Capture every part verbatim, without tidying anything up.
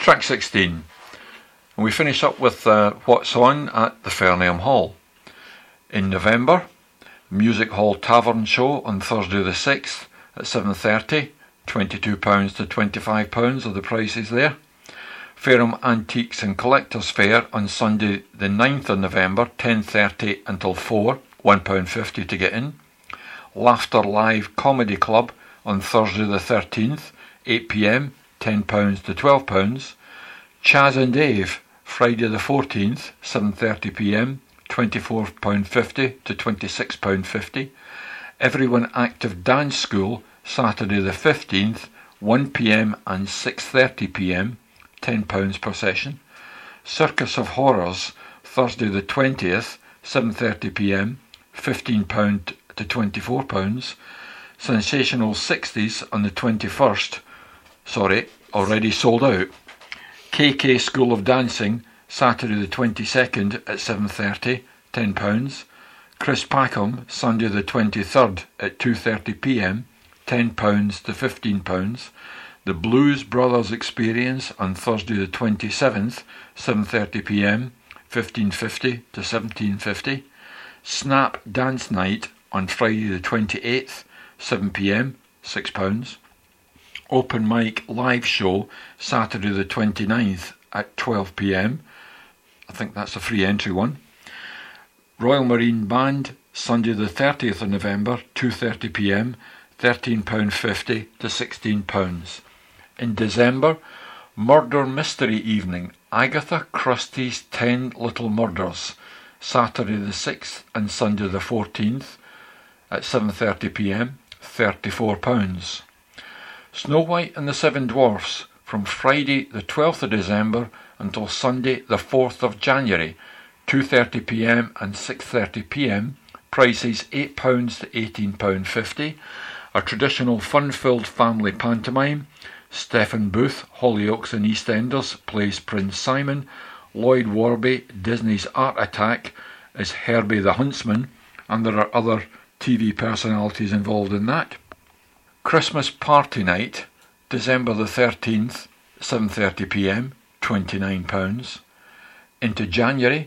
Track sixteen. And we finish up with uh, what's on at the Farnham Hall. In November, Music Hall Tavern Show on Thursday the sixth at seven thirty, twenty-two pounds to twenty-five pounds are the prices there. Fareham Antiques and Collectors Fair on Sunday the ninth of November, ten thirty until four, one pound fifty to get in. Laughter Live Comedy Club on Thursday the thirteenth, eight p m, ten pounds to twelve pounds. Chaz and Dave, Friday the fourteenth, seven thirty p m, twenty-four pounds fifty to twenty-six pounds fifty. Everyone Active Dance School, Saturday the fifteenth, one p m and six thirty p m, ten pounds per session. Circus of Horrors, Thursday the twentieth, seven thirty p m, fifteen pounds to twenty-four pounds. Sensational sixties on the twenty-first, sorry, already sold out. K K School of Dancing, Saturday the twenty-second at seven thirty, ten pounds. Chris Packham, Sunday the twenty-third at two thirty p m, ten pounds to fifteen pounds. The Blues Brothers Experience on Thursday the twenty-seventh, seven thirty p m, fifteen fifty to seventeen fifty. Snap Dance Night on Friday the twenty-eighth, seven p m, six pounds. Open Mic Live Show, Saturday the twenty-ninth at twelve p m. I think that's a free entry one. Royal Marine Band, Sunday the thirtieth of November, two thirty p m, thirteen pounds fifty to sixteen pounds. In December, Murder Mystery Evening, Agatha Christie's Ten Little Murders, Saturday the sixth and Sunday the fourteenth at seven thirty p m, thirty-four pounds. Snow White and the Seven Dwarfs, from Friday the twelfth of December until Sunday the fourth of January, two thirty p m and six thirty p m, prices eight pounds to eighteen pounds fifty. A traditional fun-filled family pantomime. Stephen Booth, Hollyoaks and EastEnders, plays Prince Simon. Lloyd Warby, Disney's Art Attack, is Herbie the Huntsman, and there are other T V personalities involved in that. Christmas Party Night, December the thirteenth, seven thirty p m, twenty-nine pounds. Into January,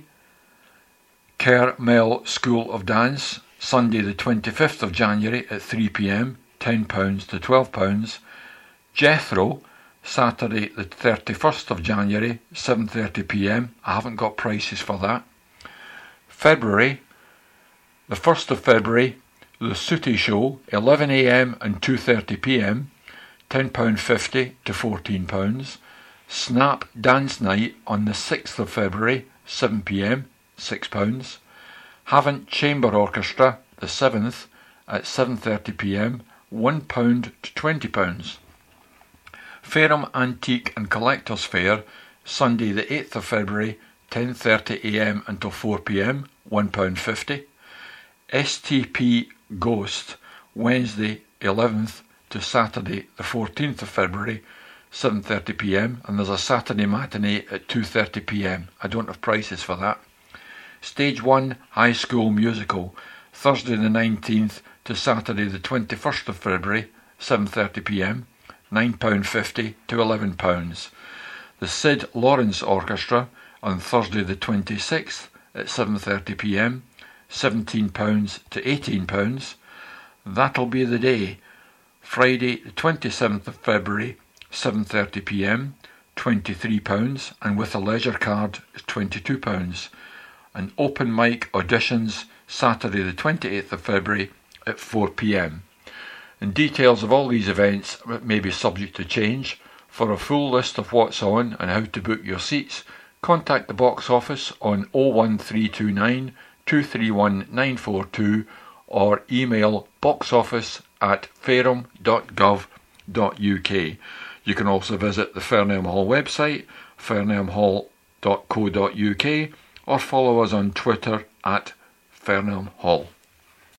Kerr Mell School of Dance, Sunday the twenty-fifth of January at three p m, ten pounds to twelve pounds. Jethro, Saturday the thirty-first of January, seven thirty p m. I haven't got prices for that. February, the first of February, The Sooty Show, eleven a m and two thirty p m, ten pounds fifty to fourteen pounds. Snap Dance Night on the sixth of February, seven p m, six pounds. Havant Chamber Orchestra, the seventh, at seven thirty p m, one pound to twenty pounds. Fareham Antique and Collectors Fair, Sunday the eighth of February, ten thirty a m until four p m, one pound fifty. S T P Ghost, Wednesday eleventh to Saturday the fourteenth of February, seven thirty p m, and there's a Saturday matinee at two thirty p m. I don't have prices for that. Stage one High School Musical, Thursday the nineteenth to Saturday the twenty-first of February, seven thirty p m, nine pounds fifty to eleven pounds. The Sid Lawrence Orchestra on Thursday the twenty-sixth at seven thirty p m, seventeen pounds to eighteen pounds. That'll Be the Day, Friday the twenty-seventh of February, seven thirty p m, twenty-three pounds, and with a leisure card is twenty-two pounds. And Open Mic Auditions, Saturday the twenty-eighth of February at four p m. And details of all these events may be subject to change. For a full list of what's on and how to book your seats, contact the box office on oh one three two nine, two three one nine four two or email boxoffice at fareham dot gov dot u k. You can also visit the Farnham Hall website, farnham hall dot co dot u k, or follow us on Twitter at Farnham Hall.